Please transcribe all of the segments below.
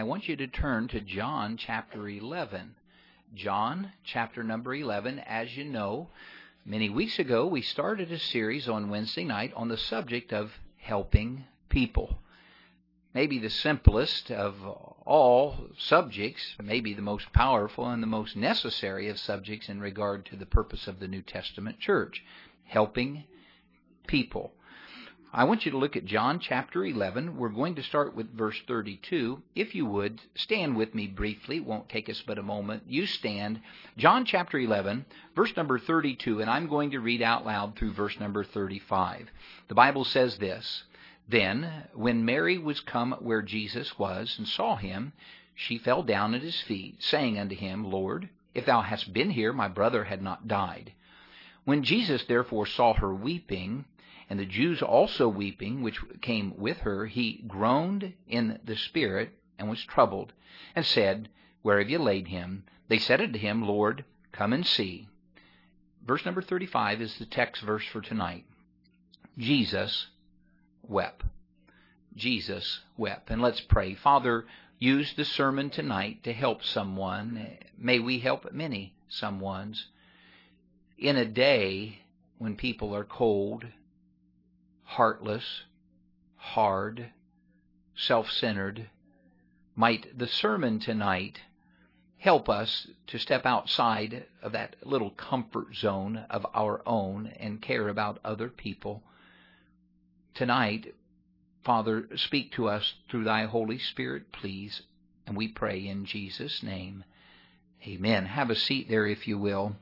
I want you to turn to John chapter 11. John chapter number 11. As you know, many weeks ago we started a series on Wednesday night on the subject of helping people. Maybe the simplest of all subjects, maybe the most powerful and the most necessary of subjects in regard to the purpose of the New Testament church. Helping people. I want you to look at John chapter 11. We're going to start with verse 32. If you would, stand with me briefly. It won't take us but a moment. You stand. John chapter 11, verse number 32, and I'm going to read out loud through verse number 35. The Bible says this: Then, when Mary was come where Jesus was, and saw him, she fell down at his feet, saying unto him, Lord, if thou hadst been here, my brother had not died. When Jesus therefore saw her weeping, and the Jews also weeping, which came with her, he groaned in the spirit, and was troubled, and said, Where have you laid him? They said unto him, Lord, come and see. Verse number 35 is the text verse for tonight. Jesus wept. Jesus wept. And let's pray. Father, use the sermon tonight to help someone. May we help many someones. In a day when people are cold, heartless, hard, self-centered, might the sermon tonight help us to step outside of that little comfort zone of our own and care about other people. Tonight, Father, speak to us through thy Holy Spirit, please, and we pray in Jesus' name. Amen. Have a seat there if you will.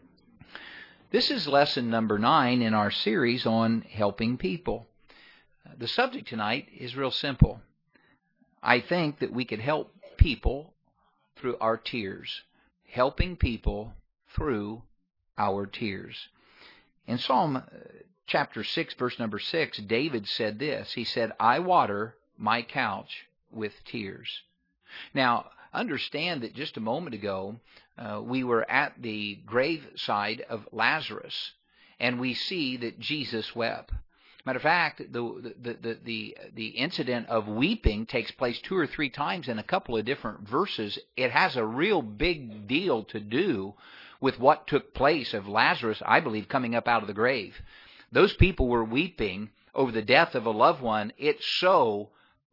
This is lesson number 9 in our series on helping people. The subject tonight is real simple. I think that we could help people through our tears. Helping people through our tears. In Psalm chapter 6, verse number 6, David said this. He said, I water my couch with tears. Now, understand that just a moment ago, we were at the graveside of Lazarus, and we see that Jesus wept. Matter of fact, the incident of weeping takes place 2 or 3 times in a couple of different verses. It has a real big deal to do with what took place of Lazarus, I believe, coming up out of the grave. Those people were weeping over the death of a loved one. It so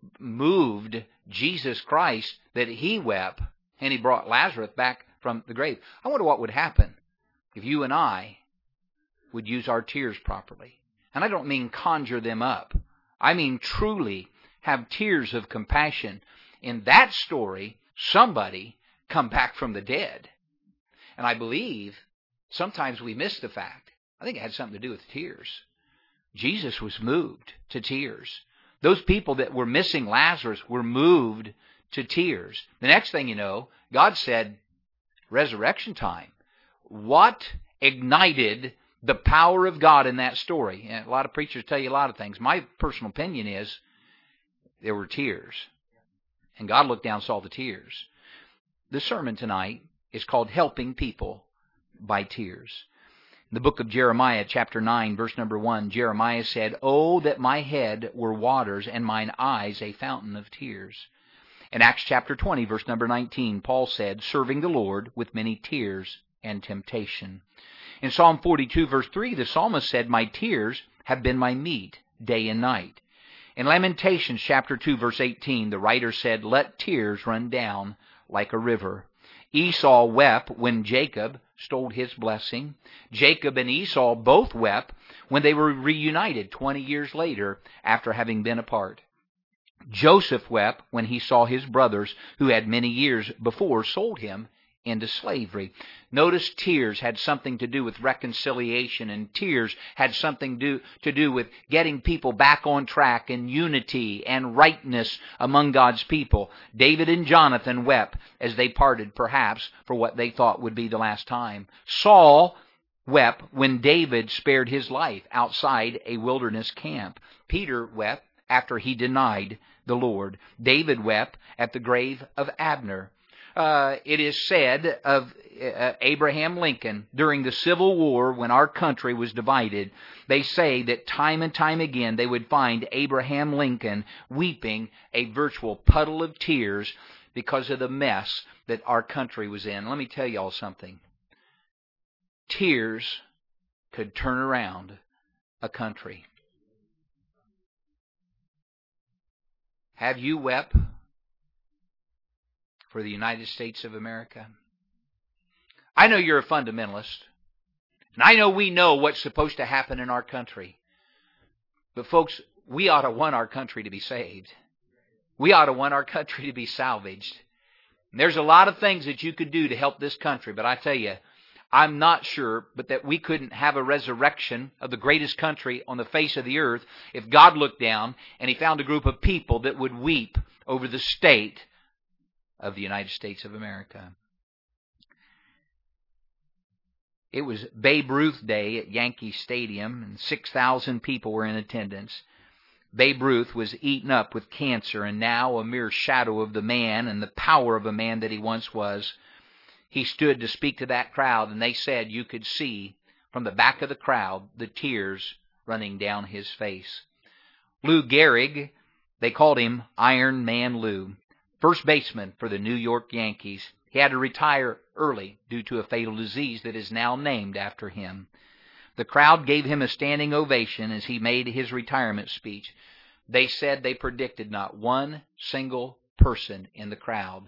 moved Jesus Christ that he wept, and he brought Lazarus back from the grave. I wonder what would happen if you and I would use our tears properly. And I don't mean conjure them up. I mean truly have tears of compassion. In that story, somebody come back from the dead. And I believe sometimes we miss the fact. I think it had something to do with tears. Jesus was moved to tears. Those people that were missing Lazarus were moved to tears. The next thing you know, God said, resurrection time. What ignited the power of God in that story? And a lot of preachers tell you a lot of things. My personal opinion is there were tears. And God looked down and saw the tears. The sermon tonight is called Helping People by Tears. In the book of Jeremiah, chapter 9, verse number 1, Jeremiah said, Oh, that my head were waters, and mine eyes a fountain of tears. In Acts chapter 20, verse number 19, Paul said, Serving the Lord with many tears and temptation. In Psalm 42, verse 3, the psalmist said, My tears have been my meat day and night. In Lamentations chapter 2, verse 18, the writer said, Let tears run down like a river. Esau wept when Jacob stole his blessing. Jacob and Esau both wept when they were reunited 20 years later after having been apart. Joseph wept when he saw his brothers, who had many years before sold him into slavery. Notice tears had something to do with reconciliation, and tears had something to do with getting people back on track and unity and rightness among God's people. David and Jonathan wept as they parted, perhaps for what they thought would be the last time. Saul wept when David spared his life outside a wilderness camp. Peter wept after he denied the Lord. David wept at the grave of Abner. It is said of Abraham Lincoln during the Civil War, when our country was divided, they say that time and time again they would find Abraham Lincoln weeping a virtual puddle of tears because of the mess that our country was in. Let me tell you all something. Tears could turn around a country. Have you wept for the United States of America? I know you're a fundamentalist, and I know we know what's supposed to happen in our country. But folks, we ought to want our country to be saved. We ought to want our country to be salvaged. And there's a lot of things that you could do to help this country, but I tell you, I'm not sure but that we couldn't have a resurrection of the greatest country on the face of the earth if God looked down and He found a group of people that would weep over the state of the United States of America. It was Babe Ruth Day at Yankee Stadium, and 6,000 people were in attendance. Babe Ruth was eaten up with cancer, and now a mere shadow of the man and the power of a man that he once was. He stood to speak to that crowd, and they said you could see from the back of the crowd the tears running down his face. Lou Gehrig, they called him Iron Man Lou, first baseman for the New York Yankees. He had to retire early due to a fatal disease that is now named after him. The crowd gave him a standing ovation as he made his retirement speech. They said they predicted not one single person in the crowd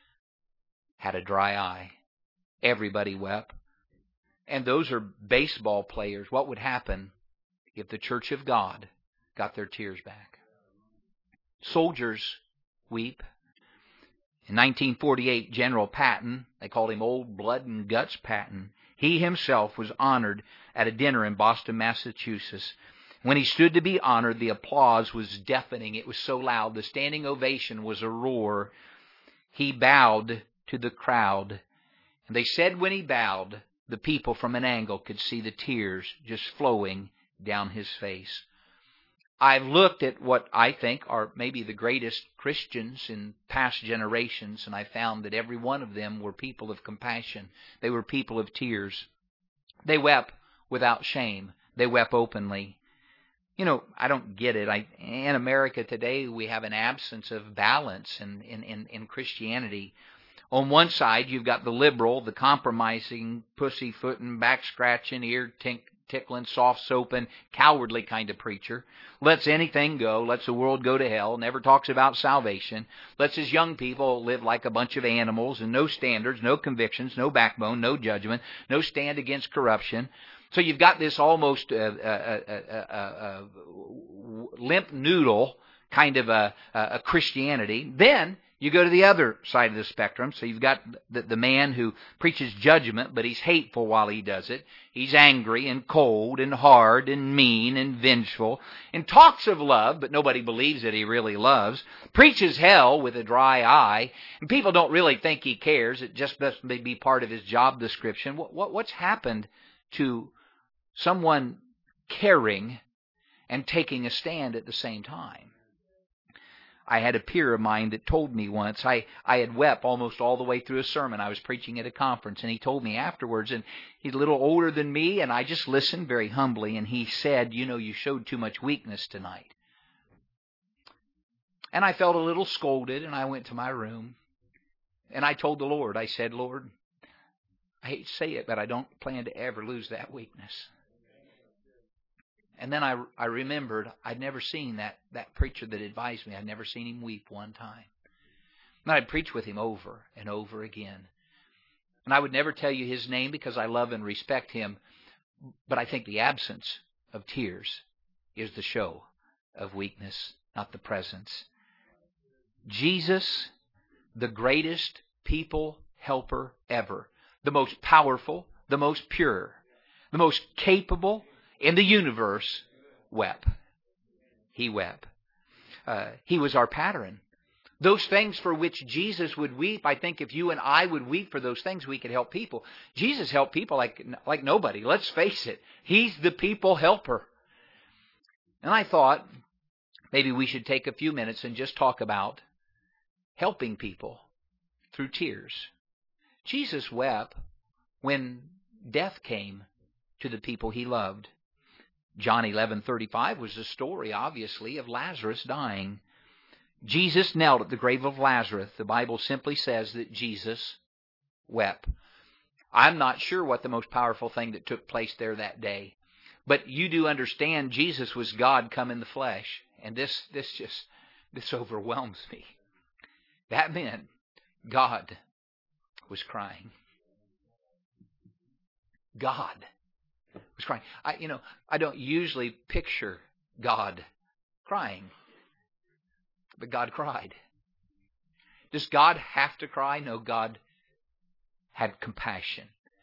had a dry eye. Everybody wept. And those are baseball players. What would happen if the Church of God got their tears back? Soldiers weep. In 1948, General Patton, they called him Old Blood and Guts Patton, he himself was honored at a dinner in Boston, Massachusetts. When he stood to be honored, the applause was deafening. It was so loud. The standing ovation was a roar. He bowed to the crowd. And they said when he bowed, the people from an angle could see the tears just flowing down his face. I've looked at what I think are maybe the greatest Christians in past generations, and I found that every one of them were people of compassion. They were people of tears. They wept without shame. They wept openly. You know, I don't get it. In America today, we have an absence of balance in Christianity. On one side, you've got the liberal, the compromising, pussyfooting, back-scratching, ear-tickling, soft-soaping, cowardly kind of preacher. Lets anything go, lets the world go to hell, never talks about salvation, lets his young people live like a bunch of animals, and no standards, no convictions, no backbone, no judgment, no stand against corruption. So you've got this almost limp noodle kind of a Christianity. Then you go to the other side of the spectrum. So you've got the man who preaches judgment, but he's hateful while he does it. He's angry and cold and hard and mean and vengeful, and talks of love, but nobody believes that he really loves. Preaches hell with a dry eye, and people don't really think he cares. It just must be part of his job description. What's happened to someone caring and taking a stand at the same time? I had a peer of mine that told me once, I had wept almost all the way through a sermon. I was preaching at a conference, and he told me afterwards, and he's a little older than me, and I just listened very humbly, and he said, you know, you showed too much weakness tonight. And I felt a little scolded, and I went to my room, and I told the Lord, I said, Lord, I hate to say it, but I don't plan to ever lose that weakness. And then I remembered I'd never seen that preacher that advised me. I'd never seen him weep one time. And I'd preach with him over and over again. And I would never tell you his name because I love and respect him. But I think the absence of tears is the show of weakness, not the presence. Jesus, the greatest people helper ever, the most powerful, the most pure, the most capable in the universe, wept. He wept. He was our pattern. Those things for which Jesus would weep, I think if you and I would weep for those things, we could help people. Jesus helped people like nobody. Let's face it. He's the people helper. And I thought maybe we should take a few minutes and just talk about helping people through tears. Jesus wept when death came to the people he loved. John 11:35 was the story, obviously, of Lazarus dying. Jesus knelt at the grave of Lazarus. The Bible simply says that Jesus wept. I'm not sure what the most powerful thing that took place there that day. But you do understand Jesus was God come in the flesh. And this overwhelms me. That meant God was crying. God was crying. I don't usually picture God crying. But God cried. Does God have to cry? No, God had compassion.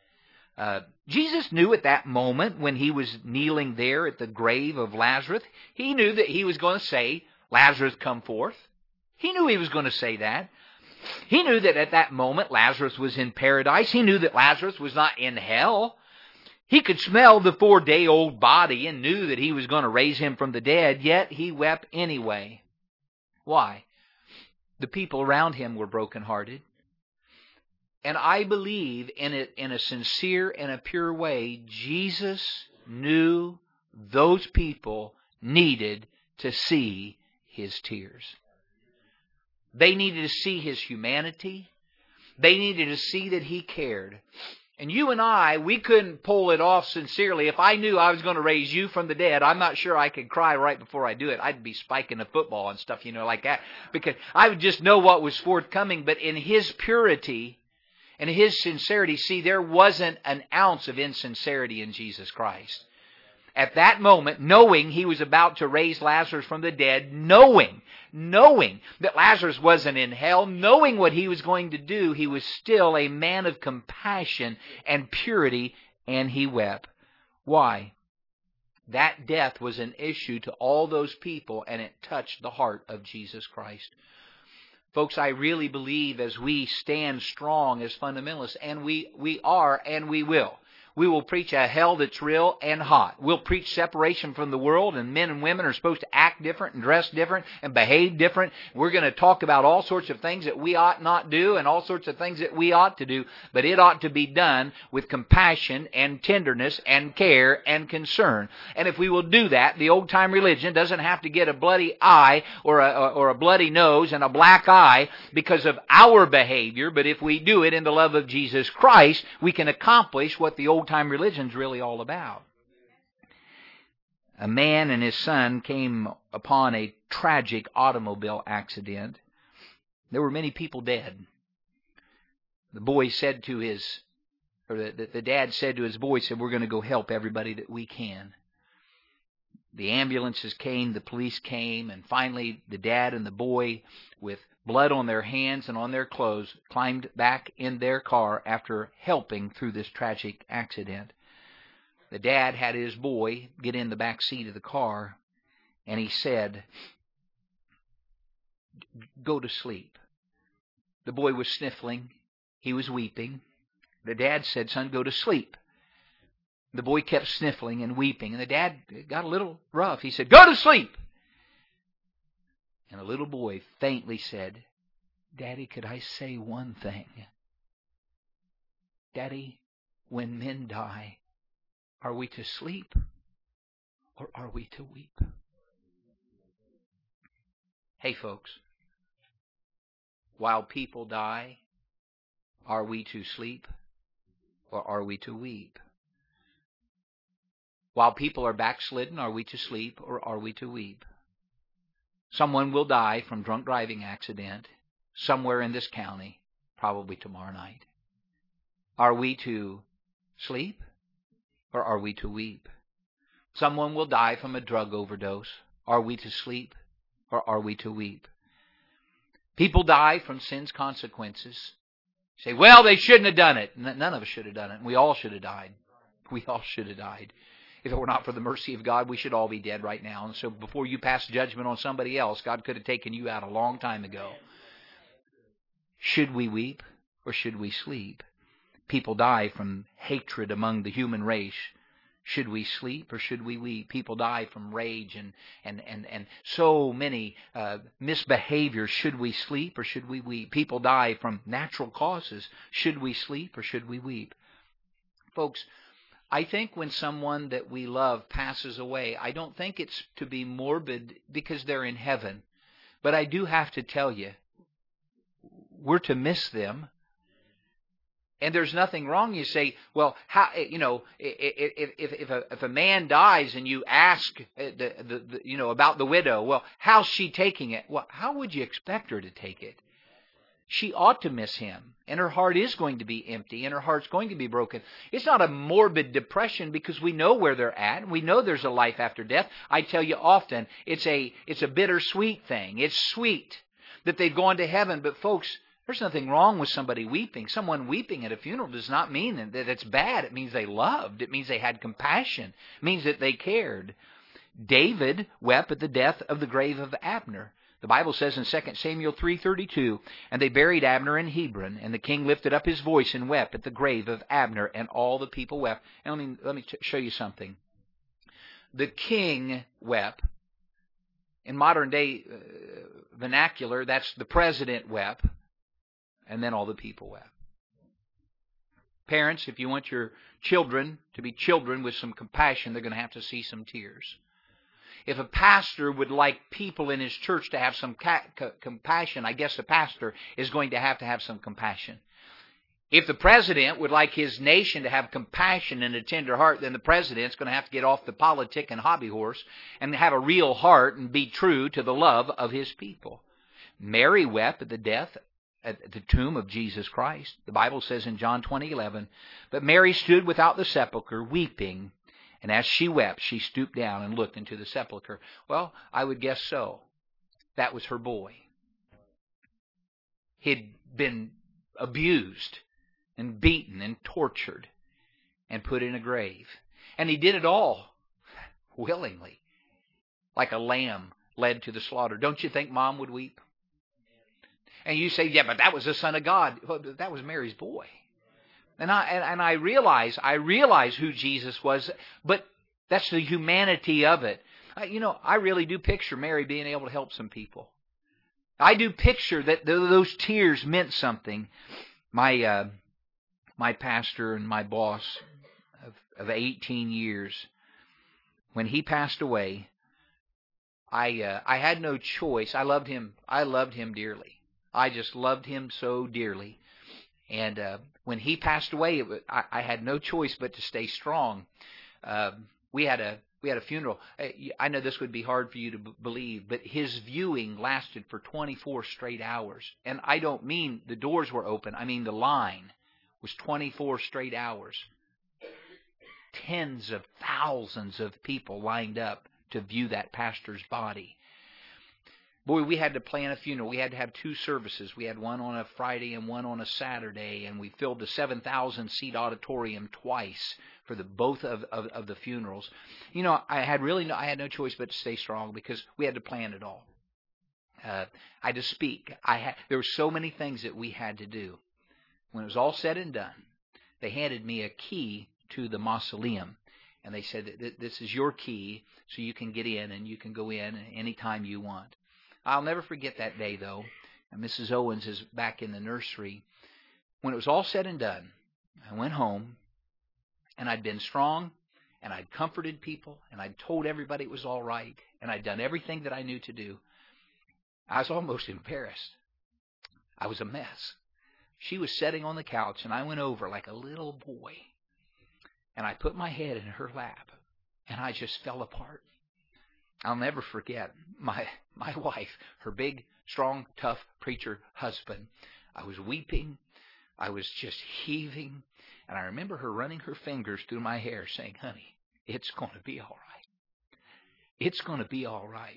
Jesus knew at that moment when he was kneeling there at the grave of Lazarus, he knew that he was going to say, Lazarus, come forth. He knew he was going to say that. He knew that at that moment Lazarus was in paradise. He knew that Lazarus was not in hell. He could smell the 4-day-old body and knew that he was going to raise him from the dead, yet he wept anyway. Why? The people around him were brokenhearted. And I believe in a sincere and a pure way, Jesus knew those people needed to see his tears. They needed to see his humanity. They needed to see that he cared. And you and I, we couldn't pull it off sincerely. If I knew I was going to raise you from the dead, I'm not sure I could cry right before I do it. I'd be spiking a football and stuff, like that. Because I would just know what was forthcoming. But in his purity and his sincerity, see, there wasn't an ounce of insincerity in Jesus Christ. At that moment, knowing he was about to raise Lazarus from the dead, knowing that Lazarus wasn't in hell, knowing what he was going to do, he was still a man of compassion and purity, and he wept. Why? That death was an issue to all those people, and it touched the heart of Jesus Christ. Folks, I really believe as we stand strong as fundamentalists, and we are and we will preach a hell that's real and hot. We'll preach separation from the world, and men and women are supposed to act different and dress different and behave different. We're going to talk about all sorts of things that we ought not do and all sorts of things that we ought to do, but it ought to be done with compassion and tenderness and care and concern. And if we will do that, the old-time religion doesn't have to get a bloody eye or a bloody nose and a black eye because of our behavior, but if we do it in the love of Jesus Christ, we can accomplish what the old-time religion's really all about. A man and his son came upon a tragic automobile accident. There were many people dead. The boy said to the dad said to his boy, we're going to go help everybody that we can. The ambulances came, the police came, and finally the dad and the boy, with blood on their hands and on their clothes, climbed back in their car after helping through this tragic accident. The dad had his boy get in the back seat of the car, and he said, "Go to sleep." The boy was sniffling. He was weeping. The dad said, "Son, go to sleep." The boy kept sniffling and weeping, and the dad got a little rough. He said, "Go to sleep." And the little boy faintly said, "Daddy, could I say one thing? Daddy, when men die, are we to sleep or are we to weep?" Hey, folks, while people die, are we to sleep or are we to weep? While people are backslidden, are we to sleep or are we to weep? Someone will die from drunk driving accident somewhere in this county, probably tomorrow night. Are we to sleep or are we to weep? Someone will die from a drug overdose. Are we to sleep or are we to weep? People die from sin's consequences. Say, well, they shouldn't have done it. None of us should have done it. We all should have died. We all should have died. If it were not for the mercy of God, we should all be dead right now. And so before you pass judgment on somebody else, God could have taken you out a long time ago. Should we weep or should we sleep? People die from hatred among the human race. Should we sleep or should we weep? People die from rage and so many misbehaviors. Should we sleep or should we weep? People die from natural causes. Should we sleep or should we weep? Folks, I think when someone that we love passes away, I don't think it's to be morbid because they're in heaven. But I do have to tell you, we're to miss them. And there's nothing wrong. You say, well, how, if a man dies and you ask about the widow, well, how's she taking it? Well, how would you expect her to take it? She ought to miss him, and her heart is going to be empty, and her heart's going to be broken. It's not a morbid depression because we know where they're at, and we know there's a life after death. I tell you often, it's a bittersweet thing. It's sweet that they've gone to heaven, but folks, there's nothing wrong with somebody weeping. Someone weeping at a funeral does not mean that it's bad. It means they loved. It means they had compassion. It means that they cared. David wept at the death of the grave of Abner. The Bible says in 2 Samuel 3:32, and they buried Abner in Hebron, and the king lifted up his voice and wept at the grave of Abner, and all the people wept. And let me show you something. The king wept. In modern day vernacular, that's the president wept. And then all the people wept. Parents, if you want your children to be children with some compassion, they're going to have to see some tears. If a pastor would like people in his church to have some compassion, I guess the pastor is going to have some compassion. If the president would like his nation to have compassion and a tender heart, then the president's going to have to get off the politic and hobby horse and have a real heart and be true to the love of his people. Mary wept at the death at the tomb of Jesus Christ. The Bible says in John 20:11, but Mary stood without the sepulchre weeping, and as she wept, she stooped down and looked into the sepulchre. Well, I would guess so. That was her boy. He'd been abused and beaten and tortured and put in a grave. And he did it all willingly, like a lamb led to the slaughter. Don't you think Mom would weep? And you say, yeah, but that was the Son of God. Well, that was Mary's boy. And I realize who Jesus was, but that's the humanity of it. I really do picture Mary being able to help some people. I do picture that those tears meant something. My pastor and my boss of 18 years, when he passed away, I had no choice. I loved him dearly. I just loved him so dearly. And when he passed away, I had no choice but to stay strong. We had a funeral. I know this would be hard for you to believe, but his viewing lasted for 24 straight hours. And I don't mean the doors were open. I mean the line was 24 straight hours. Tens of thousands of people lined up to view that pastor's body. Boy, we had to plan a funeral. We had to have two services. We had one on a Friday and one on a Saturday, and we filled the 7,000-seat auditorium twice for both of the funerals. I had no choice but to stay strong because we had to plan it all. I had to speak. There were so many things that we had to do. When it was all said and done, they handed me a key to the mausoleum, and they said that this is your key, so you can get in and you can go in anytime you want. I'll never forget that day, though. And Mrs. Owens is back in the nursery. When it was all said and done, I went home, and I'd been strong, and I'd comforted people, and I'd told everybody it was all right, and I'd done everything that I knew to do. I was almost embarrassed. I was a mess. She was sitting on the couch, and I went over like a little boy, and I put my head in her lap, and I just fell apart. I'll never forget my wife, her big, strong, tough preacher husband. I was weeping. I was just heaving. And I remember her running her fingers through my hair saying, honey, it's going to be all right. It's going to be all right.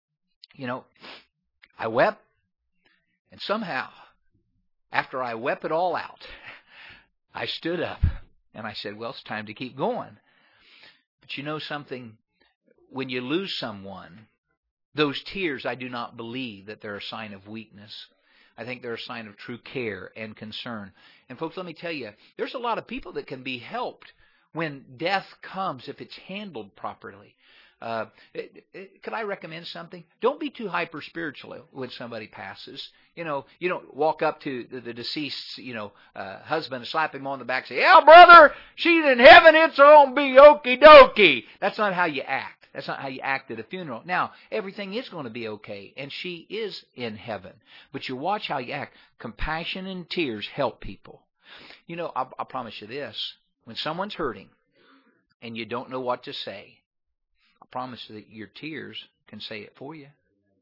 I wept. And somehow, after I wept it all out, I stood up and I said, well, it's time to keep going. But you know something? When you lose someone, those tears, I do not believe that they're a sign of weakness. I think they're a sign of true care and concern. And folks, let me tell you, there's a lot of people that can be helped when death comes if it's handled properly. Could I recommend something? Don't be too hyper spiritual when somebody passes. You don't walk up to the deceased, husband and slap him on the back and say, yeah, brother, she's in heaven, it's gonna be okie dokie. That's not how you act. That's not how you act at a funeral. Now, everything is going to be okay, and she is in heaven. But you watch how you act. Compassion and tears help people. You know, I promise you this. When someone's hurting and you don't know what to say, I promise you that your tears can say it for you.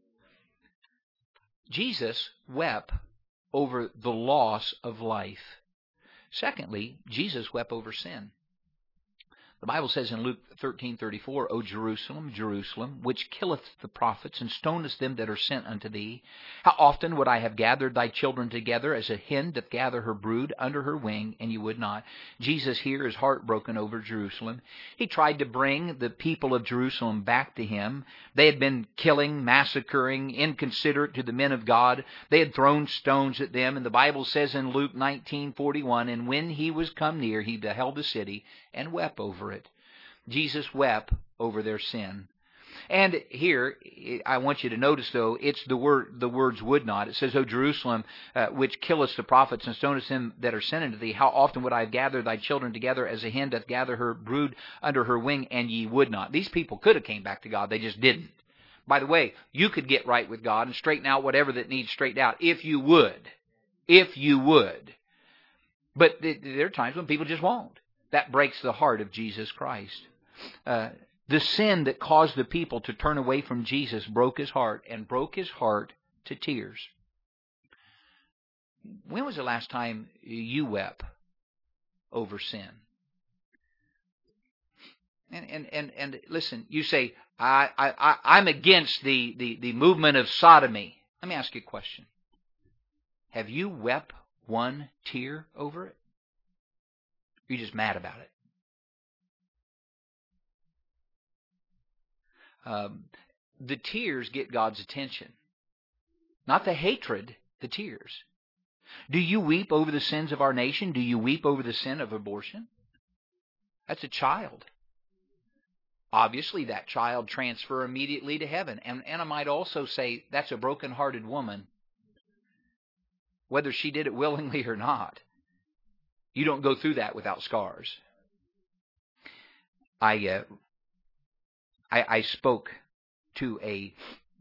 Jesus wept over the loss of life. Secondly, Jesus wept over sin. The Bible says in Luke 13:34, O Jerusalem, Jerusalem, which killeth the prophets, and stonest them that are sent unto thee, how often would I have gathered thy children together, as a hen doth gather her brood under her wing, and you would not. Jesus here is heartbroken over Jerusalem. He tried to bring the people of Jerusalem back to him. They had been killing, massacring, inconsiderate to the men of God. They had thrown stones at them, and the Bible says in Luke 19:41, and when he was come near, he beheld the city, and wept over it. Jesus wept over their sin. And here, I want you to notice, though, it's the words would not. It says, O Jerusalem, which killest the prophets and stonest them that are sent unto thee, how often would I have gathered thy children together, as a hen doth gather her brood under her wing, and ye would not. These people could have came back to God. They just didn't. By the way, you could get right with God and straighten out whatever that needs straightened out, if you would. If you would. But there are times when people just won't. That breaks the heart of Jesus Christ. The sin that caused the people to turn away from Jesus broke his heart, and broke his heart to tears. When was the last time you wept over sin? And listen, you say, I'm against the movement of sodomy. Let me ask you a question. Have you wept one tear over it? You're just mad about it. The tears get God's attention. Not the hatred, the tears. Do you weep over the sins of our nation? Do you weep over the sin of abortion? That's a child. Obviously, that child transfer immediately to heaven. And I might also say that's a broken-hearted woman, whether she did it willingly or not. You don't go through that without scars. I spoke to a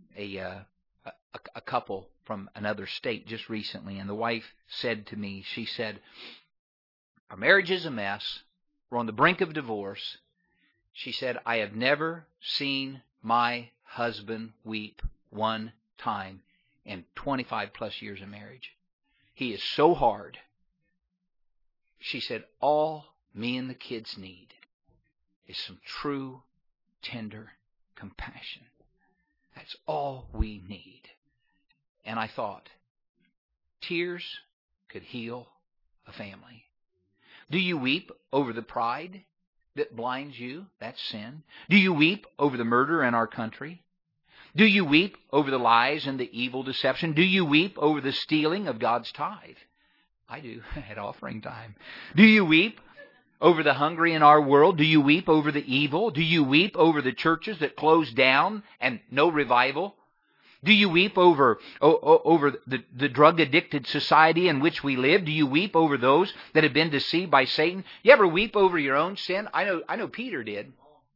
couple from another state just recently, and the wife said to me, she said, our marriage is a mess. We're on the brink of divorce. She said, I have never seen my husband weep one time in 25 plus years of marriage. He is so hard. She said, all me and the kids need is some true, tender compassion. That's all we need. And I thought, tears could heal a family. Do you weep over the pride that blinds you? That's sin. Do you weep over the murder in our country? Do you weep over the lies and the evil deception? Do you weep over the stealing of God's tithe? I do, at offering time. Do you weep over the hungry in our world? Do you weep over the evil? Do you weep over the churches that close down and no revival? Do you weep over the drug-addicted society in which we live? Do you weep over those that have been deceived by Satan? You ever weep over your own sin? I know Peter did.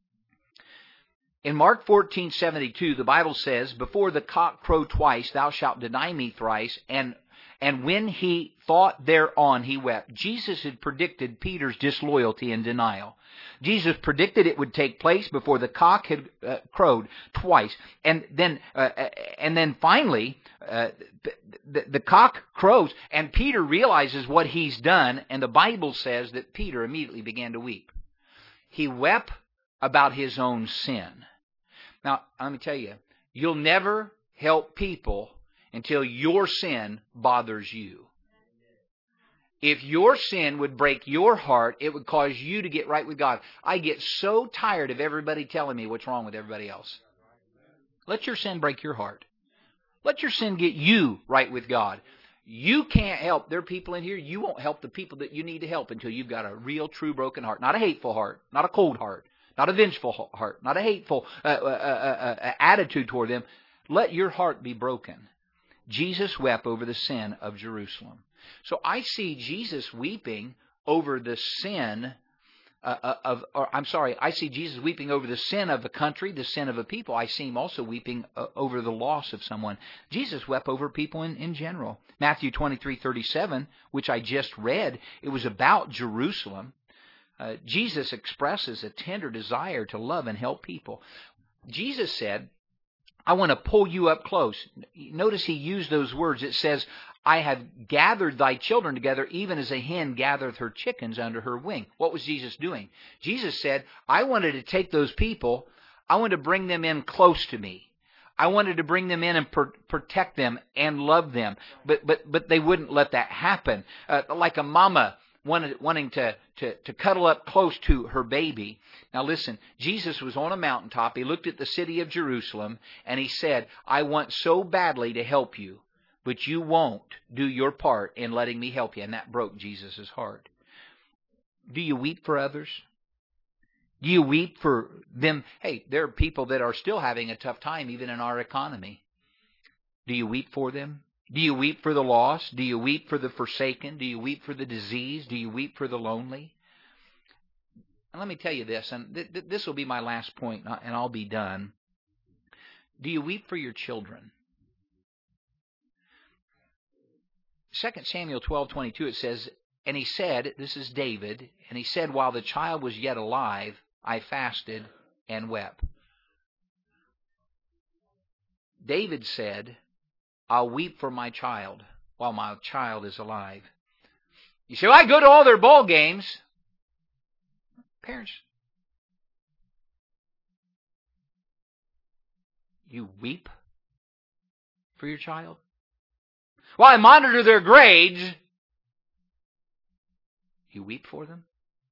In Mark 14:72, the Bible says, before the cock crow twice, thou shalt deny me thrice, and when he thought thereon, he wept. Jesus had predicted Peter's disloyalty and denial. Jesus predicted it would take place before the cock had crowed twice. And then finally, the cock crows, and Peter realizes what he's done, and the Bible says that Peter immediately began to weep. He wept about his own sin. Now, let me tell you, you'll never help people until your sin bothers you. If your sin would break your heart, it would cause you to get right with God. I get so tired of everybody telling me what's wrong with everybody else. Let your sin break your heart. Let your sin get you right with God. You can't help. There are people in here, you won't help the people that you need to help until you've got a real, true, broken heart. Not a hateful heart, not a cold heart, not a vengeful heart, not a hateful attitude toward them. Let your heart be broken. Jesus wept over the sin of Jerusalem. So I see Jesus weeping over the sin I see Jesus weeping over the sin of a country, the sin of a people. I see him also weeping over the loss of someone. Jesus wept over people in general. Matthew 23:37, which I just read, it was about Jerusalem. Jesus expresses a tender desire to love and help people. Jesus said, I want to pull you up close. Notice he used those words. It says, I have gathered thy children together even as a hen gathereth her chickens under her wing. What was Jesus doing? Jesus said, I wanted to take those people, I wanted to bring them in close to me. I wanted to bring them in and protect them and love them. But they wouldn't let that happen. Like a mama wanting to cuddle up close to her baby. Now listen, Jesus was on a mountaintop. He looked at the city of Jerusalem and he said, I want so badly to help you, but you won't do your part in letting me help you. And that broke Jesus' heart. Do you weep for others? Do you weep for them? Hey, there are people that are still having a tough time even in our economy. Do you weep for them? Do you weep for the lost? Do you weep for the forsaken? Do you weep for the diseased? Do you weep for the lonely? And let me tell you this, and this will be my last point, and I'll be done. Do you weep for your children? 2 Samuel 12:22, it says, and he said, this is David, and he said, while the child was yet alive, I fasted and wept. David said, I'll weep for my child while my child is alive. You say, well, I go to all their ball games. Parents, you weep for your child? Well, I monitor their grades. You weep for them?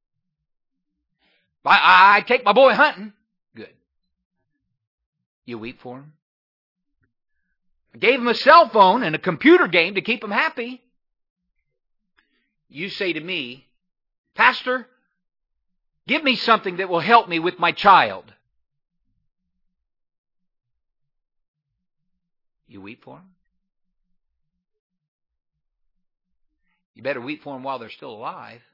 I take my boy hunting. Good. You weep for him? I gave him a cell phone and a computer game to keep him happy. You say to me, Pastor, give me something that will help me with my child. You weep for him? You better weep for them while they're still alive.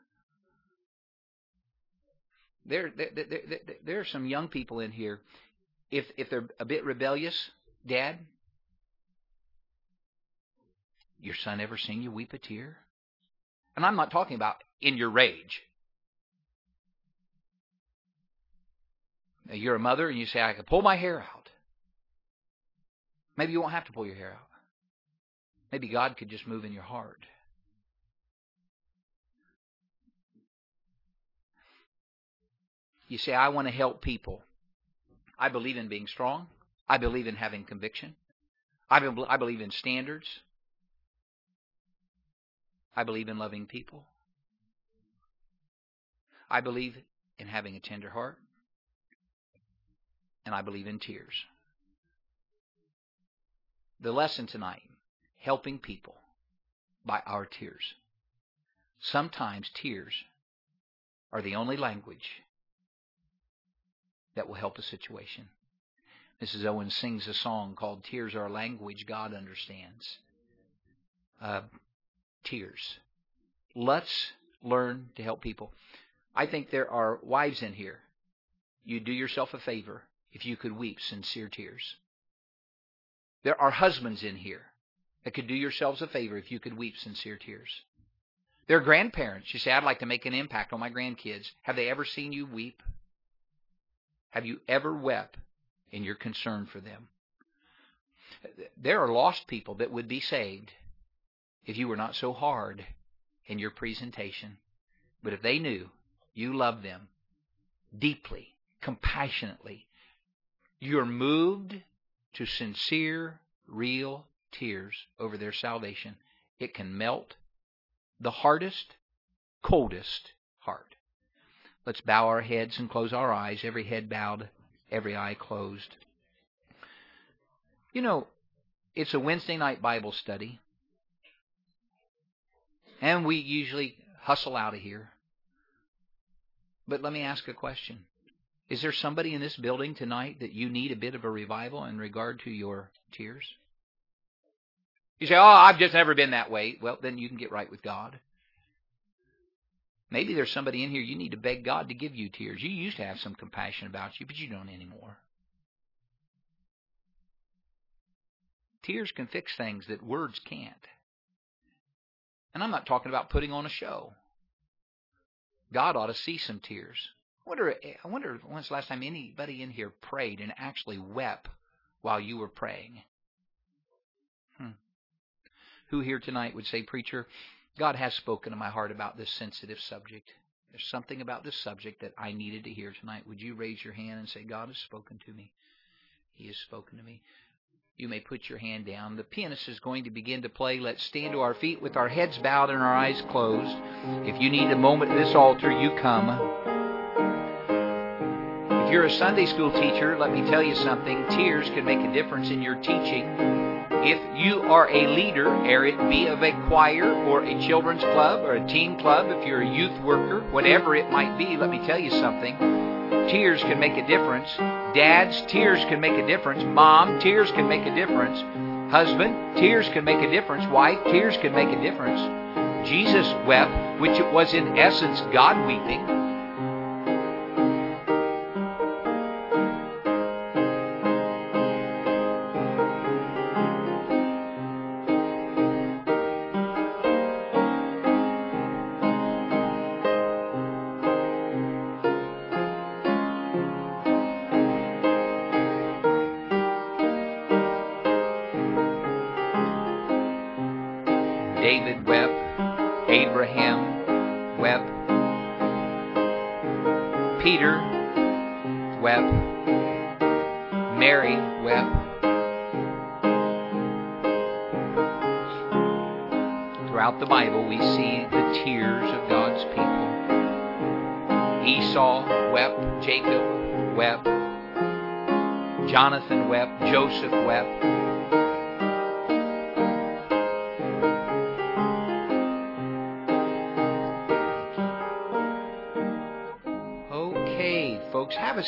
There are some young people in here. If they're a bit rebellious, Dad, your son ever seen you weep a tear? And I'm not talking about in your rage. Now, you're a mother and you say, I could pull my hair out. Maybe you won't have to pull your hair out. Maybe God could just move in your heart. You say, I want to help people. I believe in being strong. I believe in having conviction. I believe in standards. I believe in loving people. I believe in having a tender heart. And I believe in tears. The lesson tonight, helping people by our tears. Sometimes tears are the only language that will help a situation. Mrs. Owens sings a song called Tears Are a Language God Understands. Tears. Let's learn to help people. I think there are wives in here. You'd do yourself a favor if you could weep sincere tears. There are husbands in here that could do yourselves a favor if you could weep sincere tears. There are grandparents. You say, I'd like to make an impact on my grandkids. Have they ever seen you weep? Have you ever wept in your concern for them? There are lost people that would be saved if you were not so hard in your presentation. But if they knew you loved them deeply, compassionately, you're moved to sincere, real tears over their salvation, it can melt the hardest, coldest heart. Let's bow our heads and close our eyes, every head bowed, every eye closed. You know, it's a Wednesday night Bible study, and we usually hustle out of here. But let me ask a question. Is there somebody in this building tonight that you need a bit of a revival in regard to your tears? You say, oh, I've just never been that way. Well, then you can get right with God. Maybe there's somebody in here you need to beg God to give you tears. You used to have some compassion about you, but you don't anymore. Tears can fix things that words can't. And I'm not talking about putting on a show. God ought to see some tears. I wonder when's the last time anybody in here prayed and actually wept while you were praying? Who here tonight would say, Preacher, God has spoken to my heart about this sensitive subject. There's something about this subject that I needed to hear tonight. Would you raise your hand and say, God has spoken to me? He has spoken to me. You may put your hand down. The pianist is going to begin to play. Let's stand to our feet with our heads bowed and our eyes closed. If you need a moment at this altar, you come. If you're a Sunday school teacher, let me tell you something. Tears can make a difference in your teaching. If you are a leader, ere it be of a choir or a children's club or a teen club, if you're a youth worker, whatever it might be, let me tell you something. Tears can make a difference. Dads, tears can make a difference. Mom, tears can make a difference. Husband, tears can make a difference. Wife, tears can make a difference. Jesus wept, which it was in essence God weeping. David wept. Abraham wept. Peter wept. Mary wept. Throughout the Bible, we see the tears of God's people. Esau wept. Jacob wept. Jonathan wept. Joseph wept. Folks, have a